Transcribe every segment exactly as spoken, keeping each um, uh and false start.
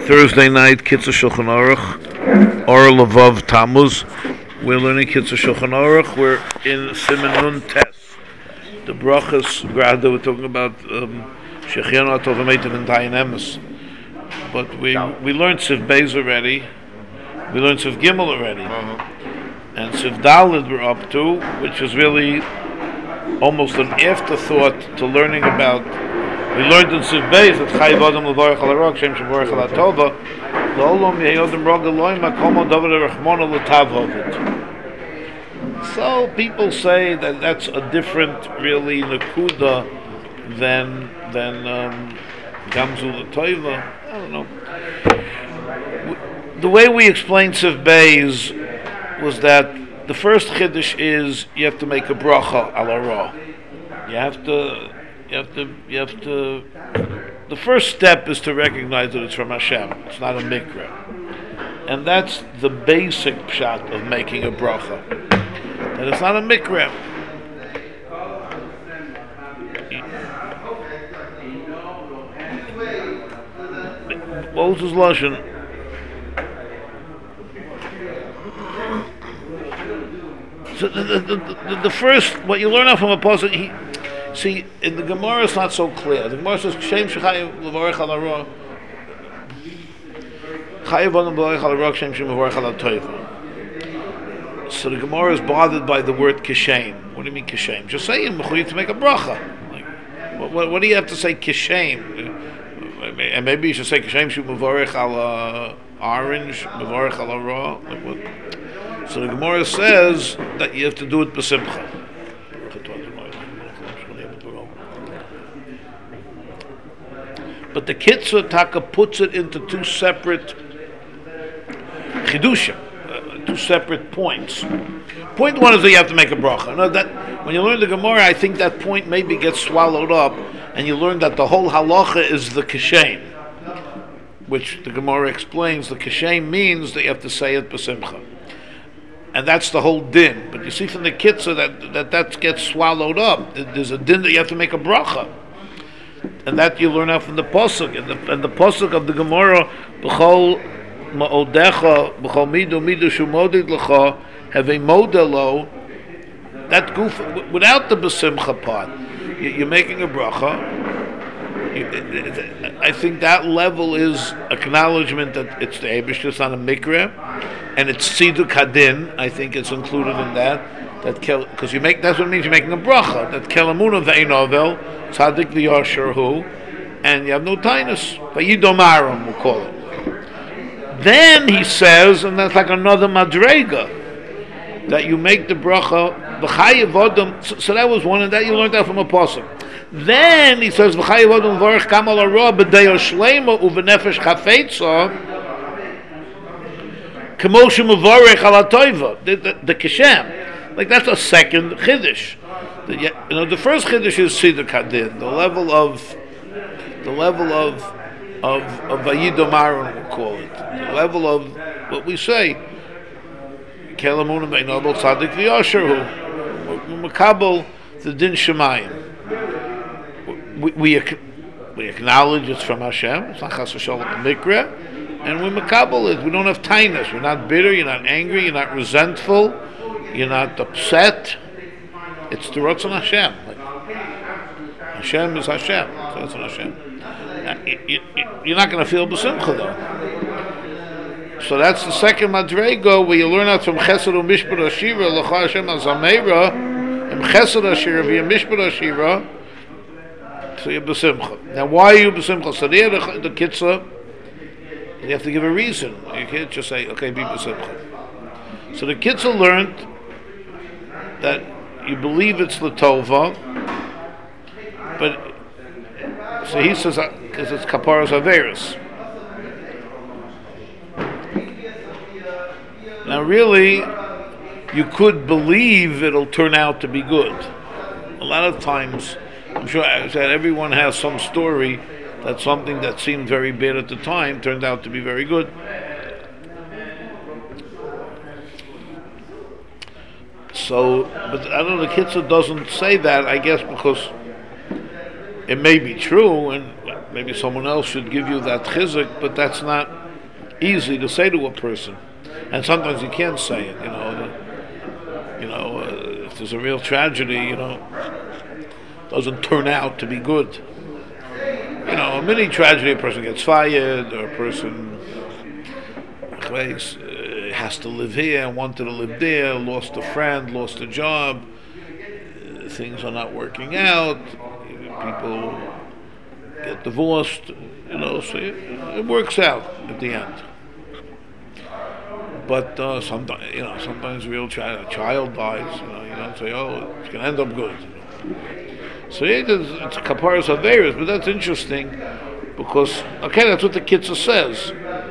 Thursday night, Kitzur Shulchan Aruch, Or Lavav Tammuz. We're learning Kitzur Shulchan Aruch. We're in Siman Nun Tes. The brachas, Grada, we're talking about Shechianu Atovametim and Dayan Emes. But we we learned Siv Beis already. We learned Siv Gimel already. Uh-huh. And Siv Daled we're up to, which is really almost an afterthought to learning about. We learned in Siv Beis that Chayiv Adam L'vorech Al Harok, Shem Shevorech Al HaTova, L'olam Yehi Adam Rog Elohim HaKol David HaRachmona L'tav Hovid. So people say that that's a different, really, Nakuda than than um, Gamzu L'Toiva. I don't know. The way we explained Siv Beis was that the first Chiddush is you have to make a bracha al hara. You have to You have to, you have to, the first step is to recognize that it's from Hashem. It's not a mikra. And that's the basic pshat of making a bracha. That it's not a mikra. What was his lashon? So the, the, the, the, the first, what you learn out from a pasuk, he, see, in the Gemara it's not so clear. The Gemara says, Shem Shechayiv L'vorech Al Hara, Chayiv Adam L'vorech Al Hara, Shem Shem L'vorech Al HaToiva. So the Gemara is bothered by the word Kishem. What do you mean Kishem? Just say you're mechuyev to make a bracha. Like, what, what, what do you have to say Kishem? And maybe you should say Kishem Shem L'vorech Al uh, Orange, L'vorech Al Hara. Like what? So the Gemara says that you have to do it b'simcha. But the Kitzur Taka puts it into two separate chidushim, uh, two separate points. Point one is that you have to make a bracha. No, that when you learn the Gemara, I think that point maybe gets swallowed up, and you learn that the whole halacha is the kishem, which the Gemara explains. The kishem means that you have to say it b'simcha, and that's the whole din. But you see from the Kitzur that that that gets swallowed up. There's a din that you have to make a bracha. And that you learn out from the pasuk, and the and the pasuk of the Gemara, b'chol ma'odecha, b'chol midu midu shumodid lecha, have a modelo. That goof without the besimcha part, you, you're making a bracha. You, it, it, I think that level is acknowledgement that it's the Eibush, it's not a mikra, and it's siduk hadin. I think it's included in that. That because you make that's what it means. You're making a bracha. That kelamuna ve'inovel tzaddik v'yasher hu, and you have no tainus. Vayidomarim we'll call it. Then he says, and that's like another madrega, that you make the bracha v'chayev adam. So, so that was one, and that you learned that from a pasuk. Then he says v'chayev adam v'orech kamal hara b'deyo shleima u'v'nefesh chafetza k'moshe mevorech al hatoiva. The the, the kishem. Like that's a second chiddush. The, you know, the first chiddush is siddur kadin, the level of, the level of, of of vayidomaron we'll call it, the level of what we say. Kelamun me'inobel tzaddik v'yasher hu makabel the din shemayim. We we we acknowledge it's from Hashem. It's not chas v'sholem mikra, and we makabel it. We don't have tainus. We're not bitter. You're not angry. You're not resentful. You're not upset. It's the Ratzon Hashem. Like, Hashem is Hashem. It's Ratzon Hashem. You, you, you're not going to feel b'simcha though. So that's the second madrego where you learn out from Chesed u'Mishpat Ashira l'cha Hashem azameira and Chesed Ashira v'yem Mishpat Ashira. So you're b'simcha. Now why are you b'simcha? So there the, the Kitzur, you have to give a reason. You can't just say okay, be b'simcha. So the Kitzur learned that you believe it's Latova, but so he says because it's Kaparas Averis. Now, really, you could believe it'll turn out to be good. A lot of times, I'm sure that everyone has some story that something that seemed very bad at the time turned out to be very good. So, but I don't know, the Kitzur doesn't say that, I guess, because it may be true, and maybe someone else should give you that chizuk, but that's not easy to say to a person. And sometimes you can't say it, you know. You know, uh, if there's a real tragedy, you know, doesn't turn out to be good. You know, a mini tragedy, a person gets fired, or a person uh, has to live here, wanted to live there, lost a friend, lost a job, uh, things are not working out, people get divorced, you know, so it, it works out at the end. But uh, sometimes, you know, sometimes a real child, a child dies, you know, you don't say, oh, it's going to end up good. You know. So yeah, it's, it's kaparas averis, but that's interesting because, okay, that's what the Kitzur says.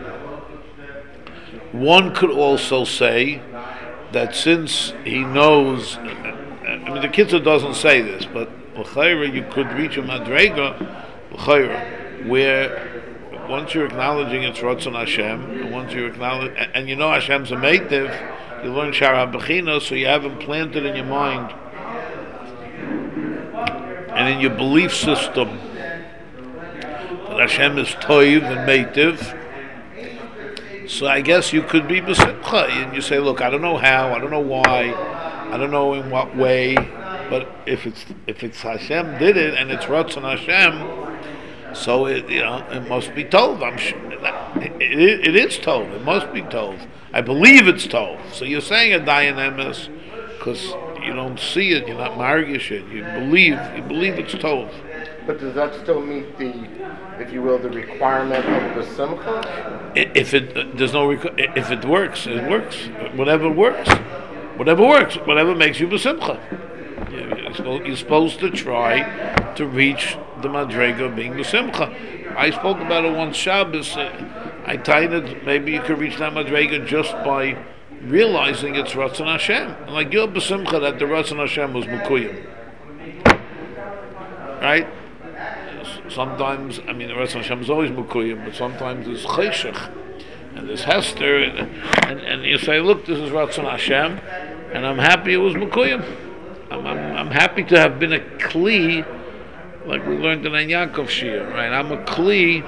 One could also say that since he knows, I mean, the Kitzur doesn't say this, but l'chayra, you could reach a madrega, l'chayra, where once you're acknowledging it's Ratzon Hashem, and once you acknowledge, and, and you know Hashem's a meitiv, you learn Shara Bechina, so you have implanted in your mind and in your belief system that Hashem is toiv and meitiv. So I guess you could be b'simcha, and you say, look, I don't know how, I don't know why, I don't know in what way, but if it's if it's Hashem did it and it's Ratzon Hashem, so it, you know, it must be told. I'm sure it, it, it is told. It must be told. I believe it's told. So you're saying a dayan emes because you don't see it. You're not margish it. You believe. You believe it's told. But does that still meet the, if you will, the requirement of the simcha? If it uh, there's no requ- if it works, it works. Whatever works, whatever works, whatever makes you b'simcha. You're supposed to try to reach the madrega of being b'simcha. I spoke about it once Shabbos. I tied it. Maybe you could reach that madrega just by realizing it's Ratzon Hashem. Like you're b'simcha that the Ratzon Hashem was mekuyim, right? Sometimes, I mean, the Ratzon Hashem is always mekuyim, but sometimes there's cheshach and there's hester, and, and and you say, look, this is Ratzon Hashem, and I'm happy it was mekuyim. I'm, I'm, I'm happy to have been a kli, like we learned in Ein Yaakov Shir, right? I'm a kli.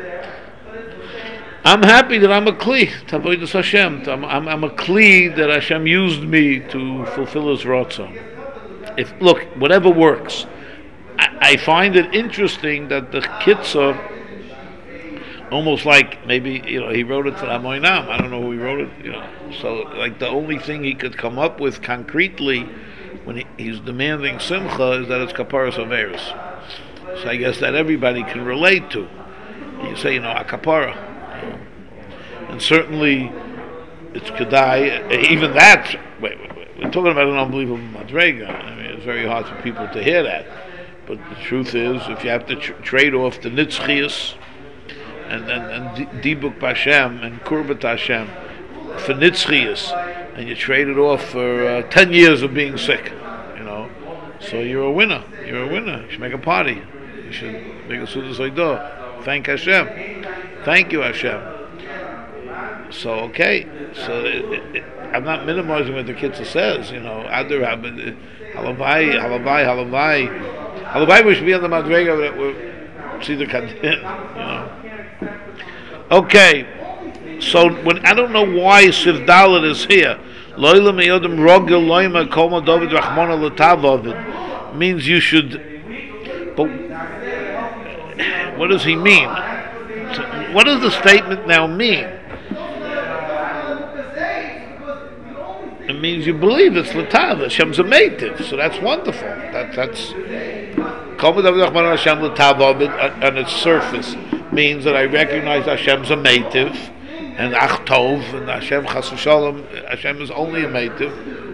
I'm happy that I'm a kli. Tavodas Hashem. I'm, I'm, I'm a kli that Hashem used me to fulfill His ratzon. If look, whatever works. I, I find it interesting that the Kitzur, almost like maybe you know he wrote it for Amoinam. I don't know who he wrote it. You know, so like the only thing he could come up with concretely when he, he's demanding simcha is that it's kaparas averis. So I guess that everybody can relate to. You say, you know, a kapara. You know. And certainly it's kedai, even that, wait, wait, wait, we're talking about an unbelievable madrega. I mean, it's very hard for people to hear that. But the truth is, if you have to tr- trade off the nitzchias and, and, and dibuk Hashem and kurbat Hashem for nitzchias, and you trade it off for uh, ten years of being sick, you know. So you're a winner. You're a winner. You should make a party. You should make a sudas oidah. Thank Hashem. Thank you, Hashem. So okay. So it, it, it, I'm not minimizing what the Kitzur says. You know, Adar halavai, halavai, halavai, halavai. We should be on the madrega that we see the kadin. You know. Okay. So when I don't know why Siv Dalet is here, Loila meyodim rogel loima kol David Rachmana l'tavavid means you should. But what does he mean? So what does the statement now mean? It means you believe it's l'tava. Hashem's a meitiv, so that's wonderful. That that's kol David Rachmana Hashem l'tavavid on its surface means that I recognize Hashem's a meitiv. And Ach Tov, and Hashem Chas v'Shalom, Hashem is only a meitiv.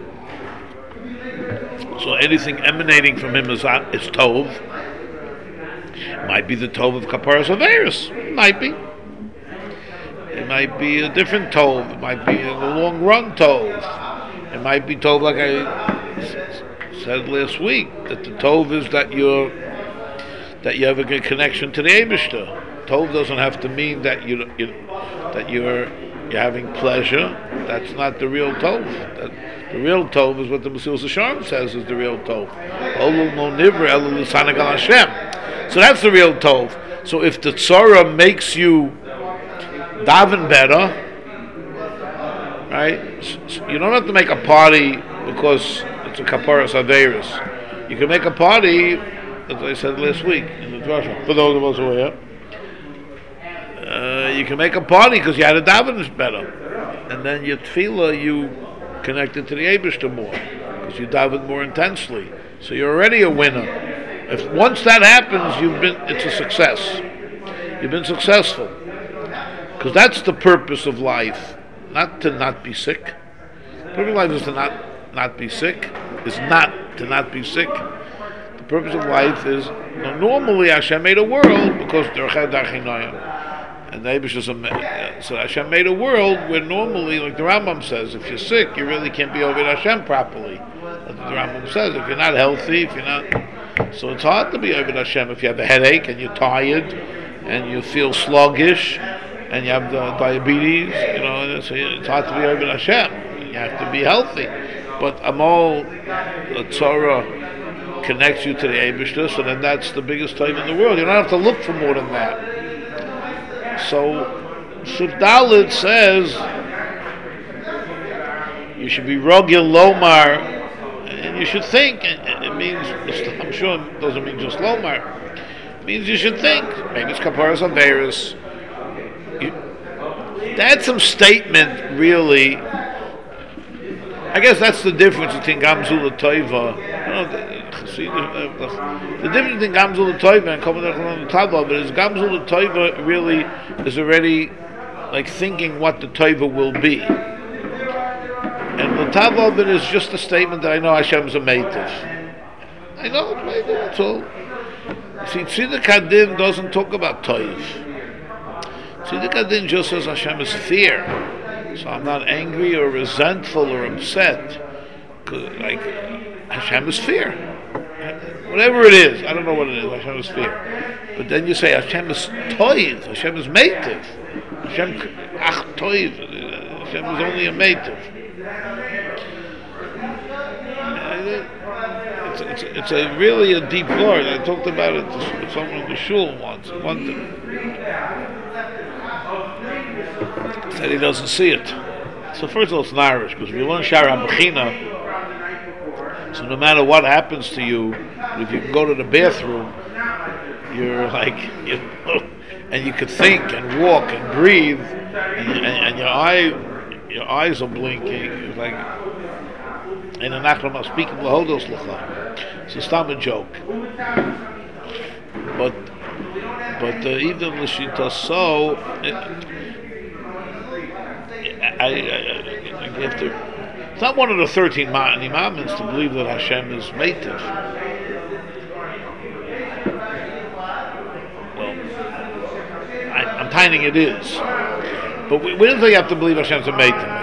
So anything emanating from Him is, is Tov. It might be the Tov of Kaparas Averis. It might be. It might be a different Tov. It might be in the long run Tov. It might be Tov like I s- said last week, that the Tov is that you're that you have a good connection to the Eibishter. Tov doesn't have to mean that you, you that you're you're having pleasure. That's not the real Tov. That, the real Tov is what the Mesilas Yesharim says is the real Tov. So that's the real Tov. So if the tzara makes you daven better, right? So you don't have to make a party because it's a kaparas averis. You can make a party, as I said last week in the drasha. For those of us who were here, uh, you can make a party because you had a daven better, and then your tefillah you connected to the Eibishter more because you daven more intensely. So you're already a winner. If once that happens, you've been. It's a success. You've been successful because that's the purpose of life. Not to not be sick. The purpose of life is to not not be sick. Is not to not be sick. The purpose of life is, you know, normally Hashem made a world because and the Eibush so Hashem made a world where normally, like the Rambam says, if you're sick, you really can't be over Hashem properly. That's what the Rambam says. If you're not healthy, if you're not, so it's hard to be over Hashem if you have a headache and you're tired and you feel sluggish and you have the diabetes. You know, so it's hard to be over Hashem. You have to be healthy. But Amol, the Torah connects you to the Eibishter, so then that's the biggest time in the world. You don't have to look for more than that. So, Suddalit says you should be Rogil Lomar, and you should think. It means, I'm sure it doesn't mean just Lomar. It means you should think. Maybe it's Kaparas Averis. That's some statement, really. I guess that's the difference between Gamzul and Toiva. The difference between Gamzul and Toiva and Komanach Tava, but is Gamzul and Toiva really is already like thinking what the Toiva will be. And the Tava of it is just a statement that I know Hashem's a meitiv. I know it's meitiv, that's all. See, Tziduk Hadin doesn't talk about Toiv. Tziduk Hadin just says Hashem is fear. So I'm not angry or resentful or upset. Like, Hashem is fear. Whatever it is, I don't know what it is, Hashem is fear. But then you say Hashem is toiv, Hashem is meitiv. Hashem, ach toiv, Hashem is only a meitiv. It's, it's, it's a really a deep word. I talked about it to someone in the shul once. One thing. Said he doesn't see it. So first of all, it's Narish, because if you learn Shara Bechina, so no matter what happens to you, if you can go to the bathroom, you're like, you know, and you could think and walk and breathe, and, and, and your eye, your eyes are blinking. It's like, in an akram speaking lahodos lecha. So it's not a joke. But but uh, even l'shita so. It, I, I, I, I get to, it's not one of the thirteen commandments to believe that Hashem is meitiv. Well, I, I'm finding it is, but we, we don't say you have to believe Hashem's a meitiv.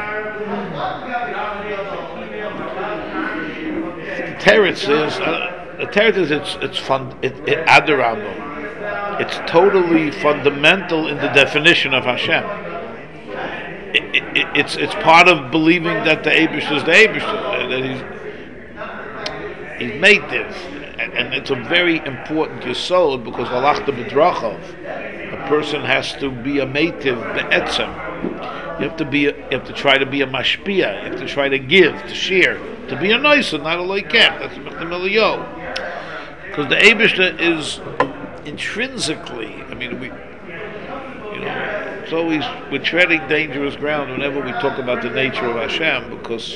The teretz is uh, the teretz is it's it's fun it, it adarabo. It's totally fundamental in the definition of Hashem. It, it, it's it's part of believing that the Eibush is the Eibush, that he's he's meitiv, and, and it's a very important yesod because halachta b'drachav, a person has to be a meitiv be'etzem. You have to be a, you have to try to be a mashpia. You have to try to give, to share, to be a nicer, not a loikem. That's the miliyo, because the Eibush is intrinsically. I mean, we, you know. It's always, we're treading dangerous ground whenever we talk about the nature of Hashem, because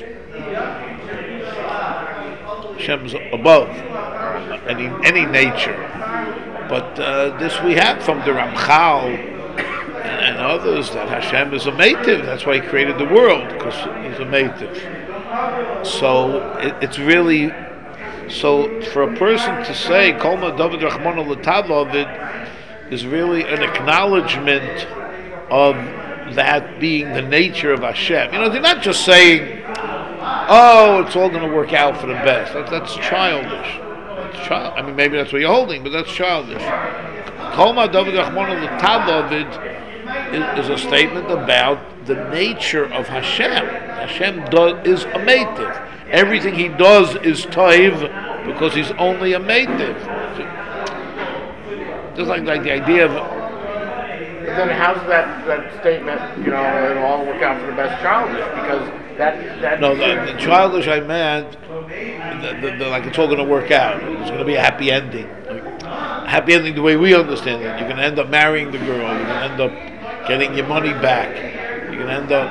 Hashem's above any any nature. But uh, this we have from the Ramchal and, and others, that Hashem is a meitiv. That's why He created the world, because He's a meitiv. So it, it's really, so for a person to say Kol Ma David Rachmana L'Tavavid is really an acknowledgement of that being the nature of Hashem. You know, they're not just saying, oh, it's all going to work out for the best. That, that's childish. That's child. I mean, maybe that's what you're holding, but that's childish. Kol Ma David Rachmana L'Tavavid is a statement about the nature of Hashem. Hashem does, is a meitiv. Everything He does is toiv because He's only a meitiv. Just like like the idea of. But then how's that, that statement, you know, it'll all work out for the best childish? Because that... that No, the, the childish I meant, the, the, the, like it's all going to work out. It's going to be a happy ending. Like, a happy ending the way we understand it. You're going to end up marrying the girl. You're going to end up getting your money back. You're going to end up...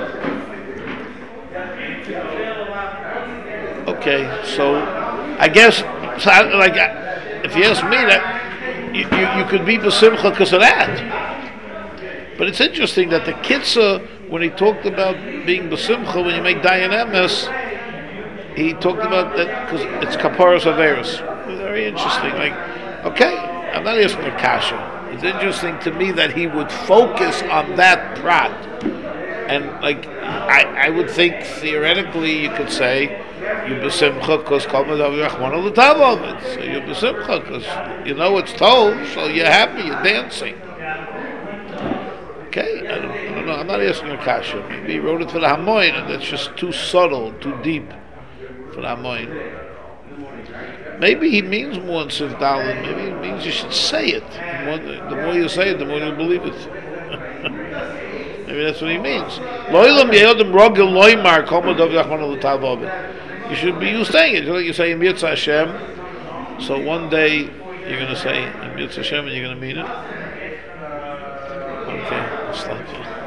Okay, so I guess, so I, like, if you ask me, that you, you, you could be besimcha because of that. But it's interesting that the Kitzur, when he talked about being besimcha, when you make dayan emes, he talked about that because it's kaparas averos. Very interesting. Like, okay, I'm not asking a kasha. It's interesting to me that he would focus on that prat, and like, I, I would think theoretically you could say you besimcha because kol madav yachman al of it. So you besimcha because you know it's told, so you're happy, you're dancing. Okay, I don't, I don't know. I'm not asking a kasha. Maybe he wrote it for the Hamoin, and that's just too subtle, too deep for the Hamoin. Maybe he means more than Sif Dalin. Maybe it means you should say it. The more, the more you say it, the more you believe it. Maybe that's what he means. You should be you saying it. Just like you say in Yitzhak Hashem. So one day you're going to say in Yitzhak Hashem and you're going to mean it. Okay, I'll stop here.